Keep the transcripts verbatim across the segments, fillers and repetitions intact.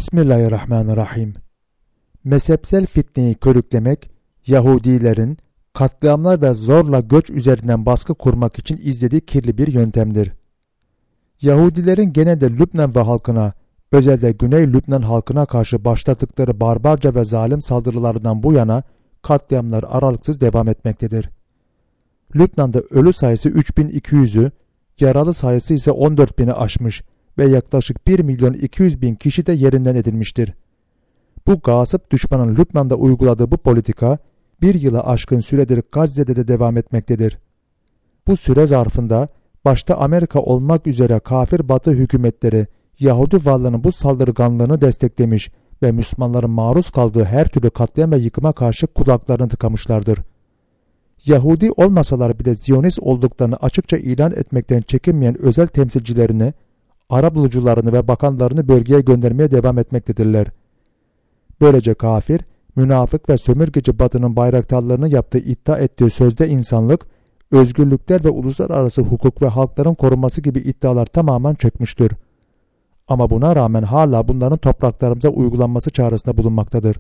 Bismillahirrahmanirrahim. Mezhepsel fitneyi körüklemek, Yahudilerin katliamlar ve zorla göç üzerinden baskı kurmak için izlediği kirli bir yöntemdir. Yahudilerin genelde Lübnan ve halkına, özellikle Güney Lübnan halkına karşı başlattıkları barbarca ve zalim saldırılardan bu yana katliamlar aralıksız devam etmektedir. Lübnan'da ölü sayısı üç bin iki yüzü, yaralı sayısı ise on dört bini aşmış ve yaklaşık bir milyon iki yüz bin kişi de yerinden edilmiştir. Bu gasip düşmanın Lübnan'da uyguladığı bu politika, bir yıla aşkın süredir Gazze'de de devam etmektedir. Bu süre zarfında, başta Amerika olmak üzere kafir Batı hükümetleri, Yahudi varlığının bu saldırganlığını desteklemiş ve Müslümanların maruz kaldığı her türlü katliam ve yıkıma karşı kulaklarını tıkamışlardır. Yahudi olmasalar bile Ziyonist olduklarını açıkça ilan etmekten çekinmeyen özel temsilcilerini, arabulucularını ve bakanlarını bölgeye göndermeye devam etmektedirler. Böylece kafir, münafık ve sömürgeci Batı'nın bayraktarlarını yaptığı iddia ettiği sözde insanlık, özgürlükler ve uluslararası hukuk ve halkların korunması gibi iddialar tamamen çökmüştür. Ama buna rağmen hala bunların topraklarımıza uygulanması çağrısında bulunmaktadır.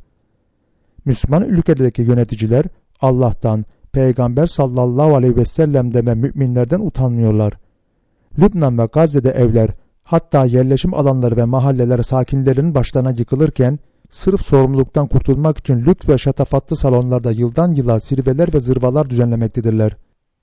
Müslüman ülkelerdeki yöneticiler Allah'tan, Peygamber sallallahu aleyhi ve sellem'den ve müminlerden utanmıyorlar. Lübnan ve Gazze'de evler, hatta yerleşim alanları ve mahalleler sakinlerinin başlarına yıkılırken, sırf sorumluluktan kurtulmak için lüks ve şatafatlı salonlarda yıldan yıla zirveler ve zırvalar düzenlemektedirler.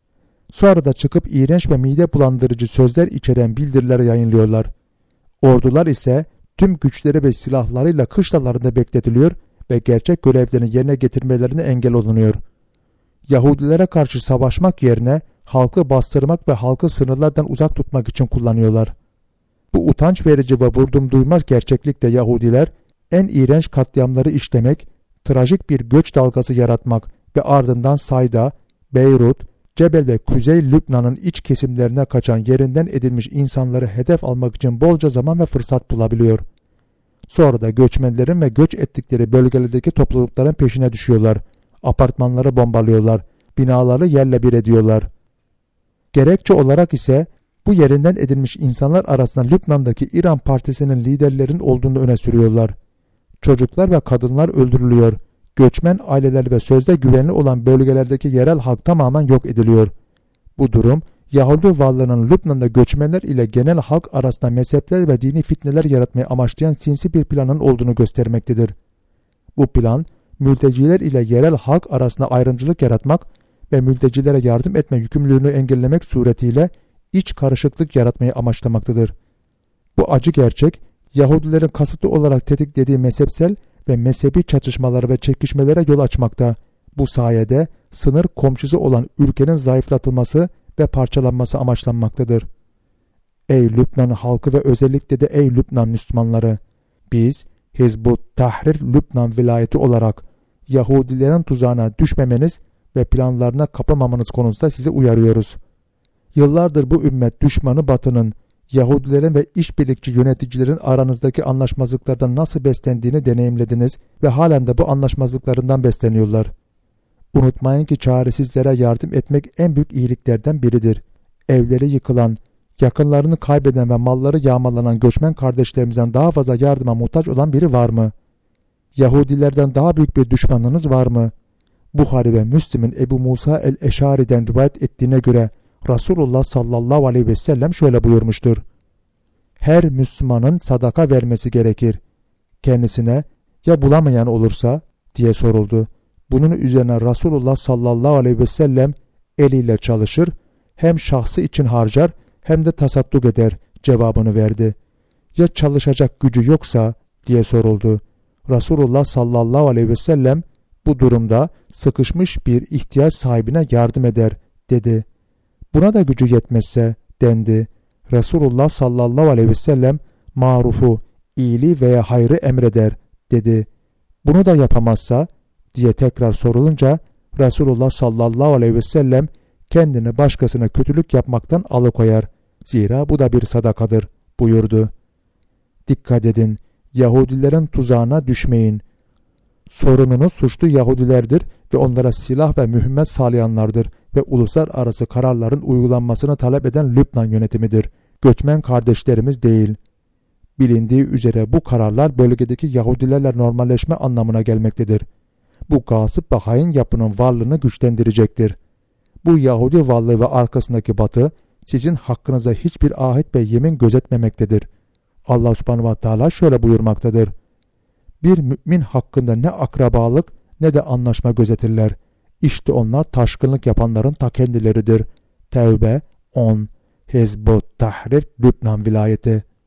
Sonra da çıkıp iğrenç ve mide bulandırıcı sözler içeren bildiriler yayınlıyorlar. Ordular ise tüm güçleri ve silahlarıyla kışlalarında bekletiliyor ve gerçek görevlerini yerine getirmelerine engel olunuyor. Yahudilere karşı savaşmak yerine halkı bastırmak ve halkı sınırlardan uzak tutmak için kullanıyorlar. Bu utanç verici ve vurdum duymaz gerçeklikte Yahudiler en iğrenç katliamları işlemek, trajik bir göç dalgası yaratmak ve ardından Sayda, Beyrut, Cebel ve Kuzey Lübnan'ın iç kesimlerine kaçan yerinden edilmiş insanları hedef almak için bolca zaman ve fırsat bulabiliyor. Sonra da göçmenlerin ve göç ettikleri bölgelerdeki toplulukların peşine düşüyorlar. Apartmanları bombalıyorlar, binaları yerle bir ediyorlar. Gerekçe olarak ise bu yerinden edilmiş insanlar arasında Lübnan'daki İran Partisi'nin liderlerin olduğunu öne sürüyorlar. Çocuklar ve kadınlar öldürülüyor. Göçmen aileler ve sözde güvenli olan bölgelerdeki yerel halk tamamen yok ediliyor. Bu durum, Yahudi varlığının Lübnan'da göçmenler ile genel halk arasında mezhepler ve dini fitneler yaratmayı amaçlayan sinsi bir planın olduğunu göstermektedir. Bu plan, mülteciler ile yerel halk arasında ayrımcılık yaratmak ve mültecilere yardım etme yükümlülüğünü engellemek suretiyle iç karışıklık yaratmayı amaçlamaktadır. Bu acı gerçek, Yahudilerin kasıtlı olarak tetiklediği mezhepsel ve mezhebi çatışmalara ve çekişmelere yol açmakta. Bu sayede sınır komşusu olan ülkenin zayıflatılması ve parçalanması amaçlanmaktadır. Ey Lübnan halkı ve özellikle de ey Lübnan Müslümanları! Biz Hizbut Tahrir Lübnan vilayeti olarak Yahudilerin tuzağına düşmemeniz ve planlarına kapılmamanız konusunda sizi uyarıyoruz. Yıllardır bu ümmet düşmanı Batı'nın, Yahudilerin ve işbirlikçi yöneticilerin aranızdaki anlaşmazlıklardan nasıl beslendiğini deneyimlediniz ve halen de bu anlaşmazlıklarından besleniyorlar. Unutmayın ki çaresizlere yardım etmek en büyük iyiliklerden biridir. Evleri yıkılan, yakınlarını kaybeden ve malları yağmalanan göçmen kardeşlerimizden daha fazla yardıma muhtaç olan biri var mı? Yahudilerden daha büyük bir düşmanınız var mı? Buhari ve Müslim'in Ebu Musa el-Eşari'den rivayet ettiğine göre Resulullah sallallahu aleyhi ve sellem şöyle buyurmuştur. Her Müslümanın sadaka vermesi gerekir. Kendisine ya bulamayan olursa diye soruldu. Bunun üzerine Resulullah sallallahu aleyhi ve sellem eliyle çalışır, hem şahsı için harcar hem de tasadduk eder cevabını verdi. Ya çalışacak gücü yoksa diye soruldu. Resulullah sallallahu aleyhi ve sellem bu durumda sıkışmış bir ihtiyaç sahibine yardım eder dedi. Buna da gücü yetmezse dendi. Resulullah sallallahu aleyhi ve sellem marufu, iyiliği veya hayrı emreder dedi. Bunu da yapamazsa diye tekrar sorulunca Resulullah sallallahu aleyhi ve sellem kendini başkasına kötülük yapmaktan alıkoyar. Zira bu da bir sadakadır buyurdu. Dikkat edin, Yahudilerin tuzağına düşmeyin. Sorununuz suçlu Yahudilerdir ve onlara silah ve mühimmet sağlayanlardır ve uluslararası kararların uygulanmasını talep eden Lübnan yönetimidir. Göçmen kardeşlerimiz değil. Bilindiği üzere bu kararlar bölgedeki Yahudilerle normalleşme anlamına gelmektedir. Bu gasip ve hain yapının varlığını güçlendirecektir. Bu Yahudi varlığı ve arkasındaki Batı, sizin hakkınıza hiçbir ahit ve yemin gözetmemektedir. Allah subhanahu ve teala şöyle buyurmaktadır. Bir mümin hakkında ne akrabalık ne de anlaşma gözetirler. İşte onlar taşkınlık yapanların ta kendileridir. Tevbe on Hizbut Tahrir Lübnan vilayeti.